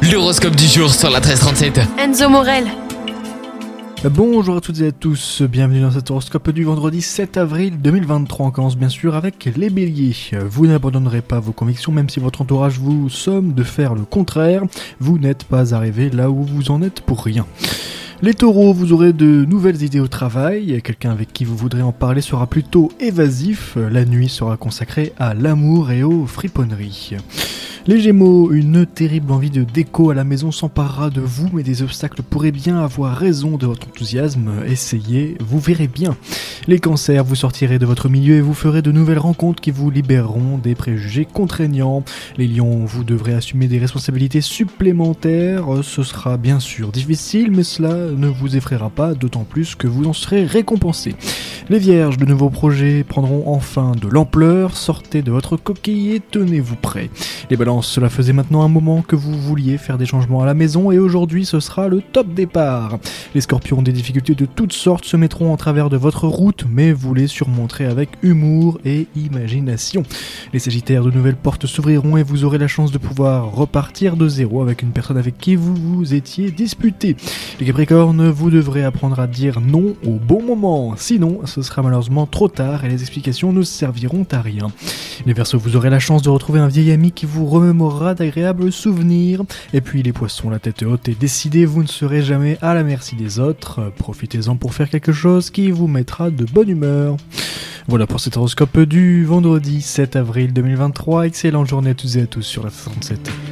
L'horoscope du jour sur la 1337. Enzo Morel. Bonjour à toutes et à tous, bienvenue dans cet horoscope du vendredi 7 avril 2023. On commence bien sûr avec les béliers. Vous n'abandonnerez pas vos convictions même si votre entourage vous somme de faire le contraire. Vous n'êtes pas arrivé là où vous en êtes pour rien. Les taureaux, vous aurez de nouvelles idées au travail, quelqu'un avec qui vous voudrez en parler sera plutôt évasif, la nuit sera consacrée à l'amour et aux friponneries. Les gémeaux, une terrible envie de déco à la maison s'emparera de vous, mais des obstacles pourraient bien avoir raison de votre enthousiasme, essayez, vous verrez bien. Les cancers, vous sortirez de votre milieu et vous ferez de nouvelles rencontres qui vous libéreront des préjugés contraignants. Les lions, vous devrez assumer des responsabilités supplémentaires, ce sera bien sûr difficile, mais cela ne vous effraiera pas, d'autant plus que vous en serez récompensé. Les vierges, de nouveaux projets prendront enfin de l'ampleur, sortez de votre coquille et tenez-vous prêts. Les balances, cela faisait maintenant un moment que vous vouliez faire des changements à la maison et aujourd'hui ce sera le top départ. Les scorpions, des difficultés de toutes sortes se mettront en travers de votre route, mais vous les surmonterez avec humour et imagination. Les sagittaires, de nouvelles portes s'ouvriront et vous aurez la chance de pouvoir repartir de zéro avec une personne avec qui vous vous étiez disputé. Les capricornes, vous devrez apprendre à dire non au bon moment, sinon ce sera malheureusement trop tard et les explications ne serviront à rien. Les verseaux, vous aurez la chance de retrouver un vieil ami qui vous remémorera d'agréables souvenirs. Et puis les poissons, la tête haute et décidée, vous ne serez jamais à la merci des autres. Profitez-en pour faire quelque chose qui vous mettra de bonne humeur. Voilà pour cet horoscope du vendredi 7 avril 2023. Excellente journée à toutes et à tous sur la 37.